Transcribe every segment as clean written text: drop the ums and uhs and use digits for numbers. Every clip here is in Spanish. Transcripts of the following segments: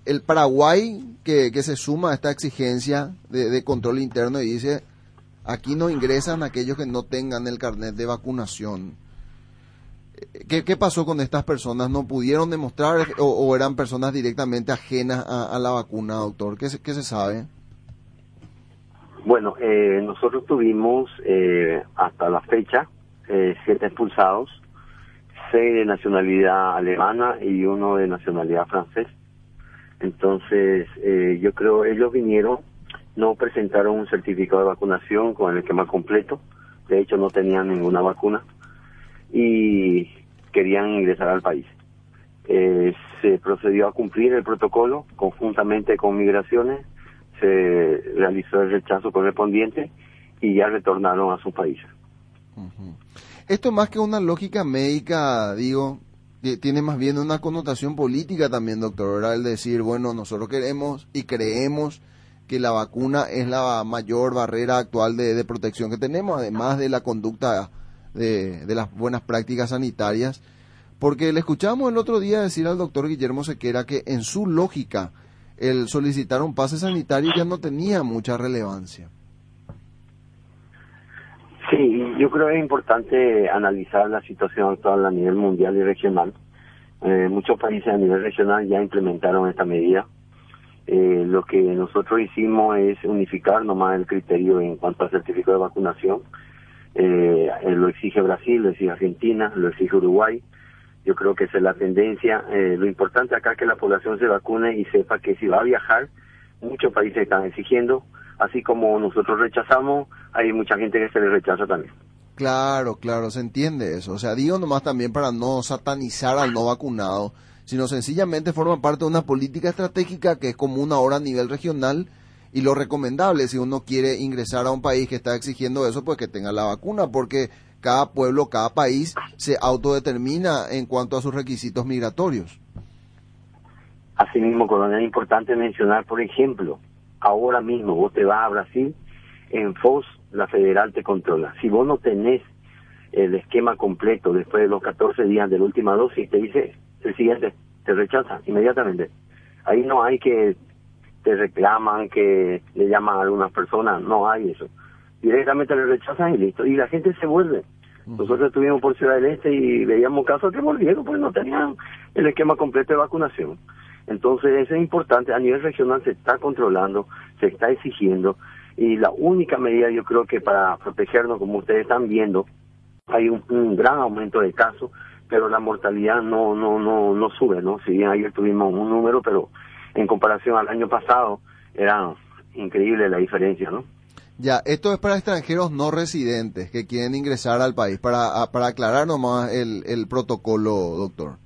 el Paraguay que se suma a esta exigencia de control interno y dice, aquí no ingresan aquellos que no tengan el carnet de vacunación. ¿Qué pasó con estas personas? ¿No pudieron demostrar o eran personas directamente ajenas a la vacuna, doctor? ¿Qué se sabe? Bueno, nosotros tuvimos hasta la fecha 7 expulsados, 6 de nacionalidad alemana y 1 de nacionalidad francesa. Entonces, yo creo ellos vinieron, no presentaron un certificado de vacunación con el esquema completo, de hecho no tenían ninguna vacuna y querían ingresar al país. Se procedió a cumplir el protocolo conjuntamente con Migraciones, se realizó el rechazo correspondiente y ya retornaron a sus países. Uh-huh. Esto más que una lógica médica, digo, tiene más bien una connotación política también, doctor, ¿verdad? El decir, bueno, nosotros queremos y creemos que la vacuna es la mayor barrera actual de protección que tenemos, además de la conducta de las buenas prácticas sanitarias, porque le escuchamos el otro día decir al doctor Guillermo Sequera que en su lógica el solicitar un pase sanitario ya no tenía mucha relevancia. Sí, yo creo que es importante analizar la situación actual a nivel mundial y regional. Muchos países a nivel regional ya implementaron esta medida. Lo que nosotros hicimos es unificar nomás el criterio en cuanto al certificado de vacunación. Lo exige Brasil, lo exige Argentina, lo exige Uruguay. Yo creo que esa es la tendencia. Lo importante acá es que la población se vacune y sepa que si va a viajar, muchos países están exigiendo, así como nosotros rechazamos, hay mucha gente que se le rechaza también. Claro, se entiende eso. O sea, digo nomás también para no satanizar al no vacunado, sino sencillamente forma parte de una política estratégica que es común ahora a nivel regional y lo recomendable si uno quiere ingresar a un país que está exigiendo eso, pues que tenga la vacuna, porque cada pueblo, cada país se autodetermina en cuanto a sus requisitos migratorios. Asimismo, coronel, es importante mencionar, por ejemplo, ahora mismo vos te vas a Brasil, en Foz la federal te controla. Si vos no tenés el esquema completo después de los 14 días de la última dosis, te dice el siguiente, te rechaza inmediatamente. Ahí no hay que te reclaman, que le llaman a algunas personas, no hay eso. Directamente le rechazan y listo. Y la gente se vuelve. Nosotros estuvimos por Ciudad del Este y veíamos casos que volvieron porque no tenían el esquema completo de vacunación. Entonces eso es importante, a nivel regional se está controlando, se está exigiendo y la única medida yo creo que para protegernos, como ustedes están viendo, hay un gran aumento de casos, pero la mortalidad no sube, ¿no? Si bien ayer tuvimos un número, pero en comparación al año pasado era increíble la diferencia, ¿no? Ya, esto es para extranjeros no residentes que quieren ingresar al país, para aclarar nomás el protocolo, doctor.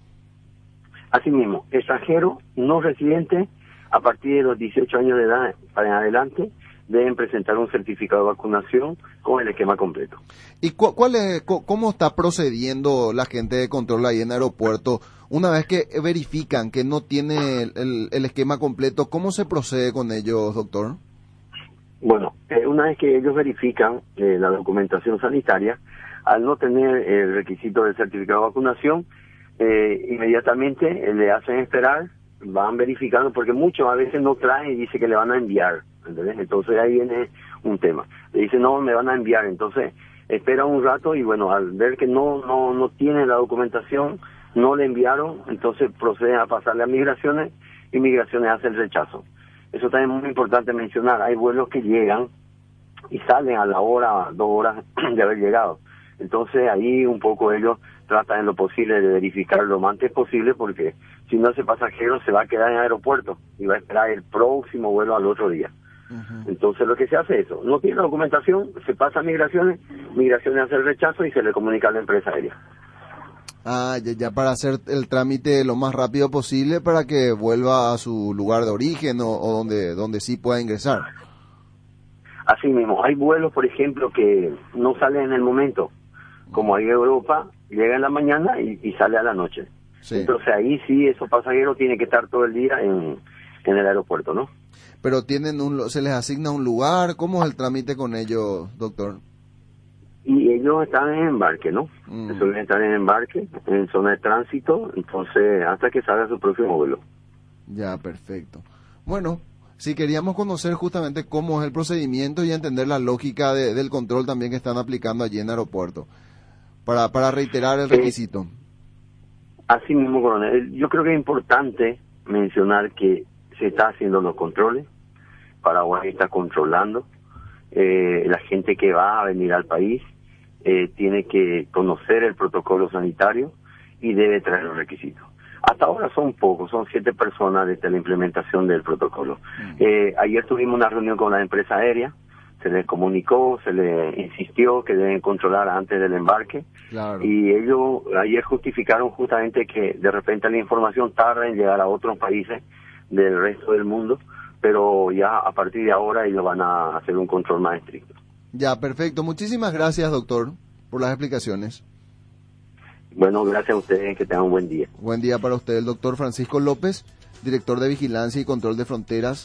Asimismo, extranjero no residente a partir de los 18 años de edad para en adelante deben presentar un certificado de vacunación con el esquema completo. ¿Y cómo está procediendo la gente de control ahí en el aeropuerto? Una vez que verifican que no tiene el esquema completo, ¿cómo se procede con ellos, doctor? Bueno, una vez que ellos verifican la documentación sanitaria, al no tener el requisito del certificado de vacunación, inmediatamente le hacen esperar, van verificando, porque muchos a veces no traen y dicen que le van a enviar, ¿entendés? Entonces ahí viene un tema. Le dicen, no, me van a enviar, entonces espera un rato y bueno, al ver que no tiene la documentación, no le enviaron, entonces proceden a pasarle a Migraciones y Migraciones hace el rechazo. Eso también es muy importante mencionar, hay vuelos que llegan y salen a la hora, 2 horas de haber llegado. Entonces ahí un poco ellos tratan en lo posible de verificar lo más antes posible, porque si no ese pasajero se va a quedar en el aeropuerto y va a esperar el próximo vuelo al otro día. Uh-huh. Entonces lo que se hace es eso, no tiene la documentación, se pasa a Migraciones, Migraciones hace el rechazo y se le comunica a la empresa aérea. Ah, ya para hacer el trámite lo más rápido posible para que vuelva a su lugar de origen o donde sí pueda ingresar. Así mismo, hay vuelos, por ejemplo, que no salen en el momento, como hay Europa, llega en la mañana y sale a la noche. Sí. Entonces ahí sí, esos pasajeros tienen que estar todo el día en el aeropuerto, ¿no? Pero se les asigna un lugar, ¿cómo es el trámite con ellos, doctor? Y ellos están en embarque, ¿no? Suelen estar en embarque, en zona de tránsito, entonces hasta que salga su próximo vuelo. Ya, perfecto. Bueno, si queríamos conocer justamente cómo es el procedimiento y entender la lógica del control también que están aplicando allí en el aeropuerto, para reiterar el requisito. Así mismo, coronel, yo creo que es importante mencionar que se está haciendo los controles, Paraguay está controlando, la gente que va a venir al país tiene que conocer el protocolo sanitario y debe traer los requisitos. Hasta ahora son pocos, son 7 personas desde la implementación del protocolo. Ayer tuvimos una reunión con la empresa aérea, se les comunicó, se les insistió que deben controlar antes del embarque. Claro. Y ellos ayer justificaron justamente que de repente la información tarda en llegar a otros países del resto del mundo, pero ya a partir de ahora ellos van a hacer un control más estricto. Ya, perfecto. Muchísimas gracias, doctor, por las explicaciones. Bueno, gracias a ustedes, que tengan un buen día. Buen día para usted, el doctor Francisco López, director de Vigilancia y Control de Fronteras